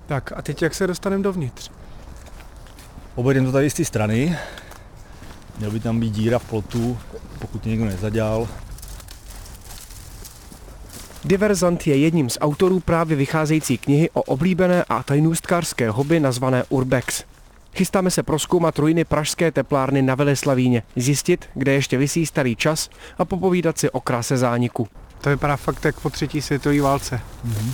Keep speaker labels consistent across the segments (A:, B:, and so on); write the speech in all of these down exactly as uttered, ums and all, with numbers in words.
A: Tak a teď jak se dostaneme dovnitř?
B: Obejdeme to tady z té strany. Měl by tam být díra v plotu, pokud tě někdo nezadělal.
C: Diverzant je jedním z autorů právě vycházející knihy o oblíbené a tajnůstkářské hobby nazvané Urbex. Chystáme se prozkoumat ruiny pražské teplárny na Veleslavíně, zjistit, kde ještě visí starý čas a popovídat si o kráse zániku.
A: To vypadá fakt jak po třetí světové válce.
B: Mm-hmm.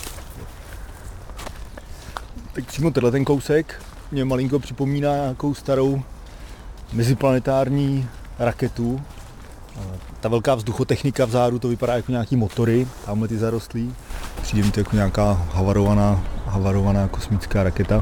B: Tak přímo tenhle ten kousek mě malinko připomíná nějakou starou meziplanetární raketu. Ta velká vzduchotechnika vzadu, to vypadá jako nějaký motory, tamhle ty zarostlí. Přijde mi to jako nějaká havarovaná, havarovaná kosmická raketa.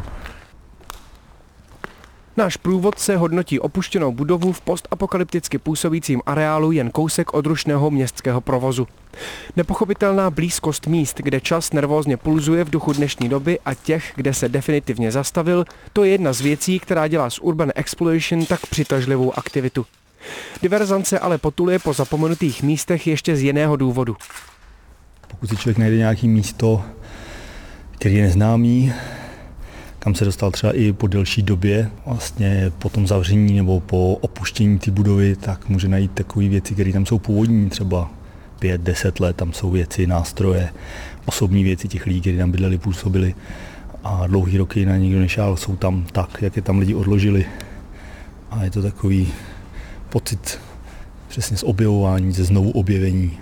C: Náš průvodce hodnotí opuštěnou budovu v postapokalypticky působícím areálu jen kousek od rušného městského provozu. Nepochopitelná blízkost míst, kde čas nervózně pulzuje v duchu dnešní doby a těch, kde se definitivně zastavil, to je jedna z věcí, která dělá z Urban Exploration tak přitažlivou aktivitu. Diverzant se ale potuluje po zapomenutých místech ještě z jiného důvodu.
B: Pokud si člověk najde nějaké místo, který je neznámý, kam se dostal třeba i po delší době, vlastně po tom zavření nebo po opuštění té budovy, tak může najít takové věci, které tam jsou původní, třeba pět, deset let, tam jsou věci, nástroje, osobní věci těch lidí, kteří tam bydleli, působili a dlouhý roky na nikdo nešál, jsou tam tak, jak je tam lidi odložili. A je to takový pocit přesně z objevování, ze znovu objevení.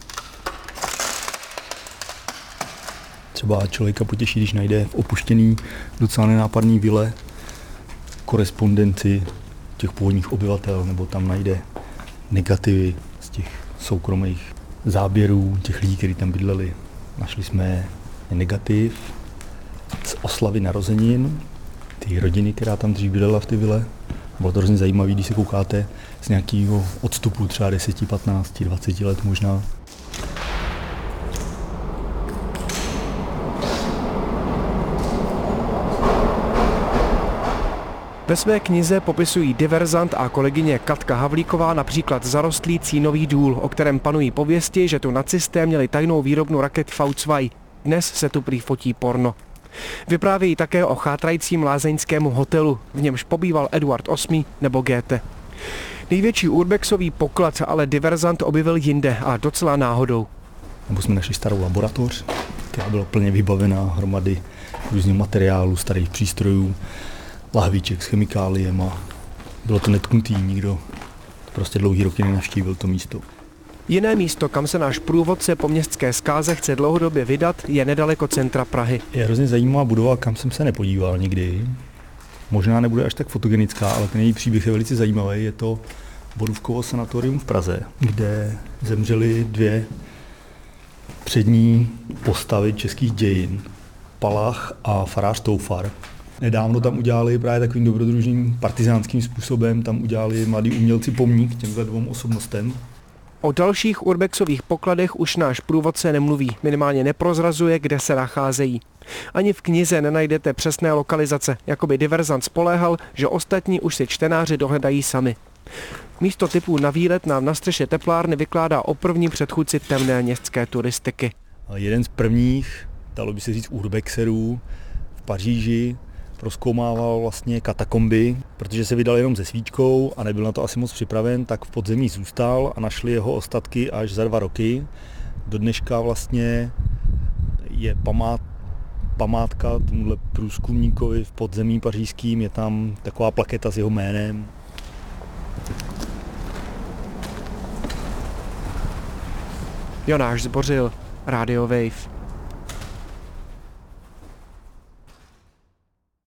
B: Třeba člověka potěší, když najde v opuštěný, docela nenápadný vile korespondenci těch původních obyvatel, nebo tam najde negativy z těch soukromých záběrů těch lidí, kteří tam bydleli. Našli jsme negativ z oslavy narozenin, ty rodiny, která tam dřív bydlela v té vile. Bylo to hrozně zajímavé, když se koukáte z nějakého odstupu, třeba deset, patnáct, dvacet let možná.
C: Ve své knize popisují Diverzant a kolegyně Katka Havlíková například zarostlý cínový důl, o kterém panují pověsti, že tu nacisté měli tajnou výrobnu raket V dva. Dnes se tu prý fotí porno. Vyprávějí také o chátrajícím lázeňském hotelu, v němž pobýval Eduard osmý nebo Goethe. Největší urbexový poklad ale Diverzant objevil jinde a docela náhodou.
B: Nebo jsme našli starou laboratoř, která byla plně vybavená hromady různých materiálů, starých přístrojů, lahvíček s chemikáliem a bylo to netknutý, nikdo prostě dlouhý roky nenavštívil to místo.
C: Jiné místo, kam se náš průvodce po městské zkáze chce dlouhodobě vydat, je nedaleko centra Prahy.
B: Je hrozně zajímavá budova, kam jsem se nepodíval nikdy. Možná nebude až tak fotogenická, ale ten její příběh je velice zajímavý. Je to Borůvkovo sanatorium v Praze, kde zemřely dvě přední postavy českých dějin, Palach a farář Toufar. Nedávno tam udělali právě takovým dobrodružným partizánským způsobem, tam udělali mladí umělci pomník těmhle dvou osobnostem.
C: O dalších urbexových pokladech už náš průvodce nemluví, minimálně neprozrazuje, kde se nacházejí. Ani v knize nenajdete přesné lokalizace, jako by Diverzant spoléhal, že ostatní už si čtenáři dohledají sami. Místo typů na výlet nám na střeše teplárny vykládá o prvním předchůdci temné městské turistiky.
B: Jeden z prvních, dalo by se říct, urbexerů v Paříži prozkoumával vlastně katakomby, protože se vydal jenom se svíčkou a nebyl na to asi moc připraven, tak v podzemí zůstal a našli jeho ostatky až za dva roky. Do dneška vlastně je památ, památka tomuhle průzkumníkovi v podzemí pařížským, je tam taková plaketa s jeho jménem.
C: Jonáš Zbořil, Radio Wave.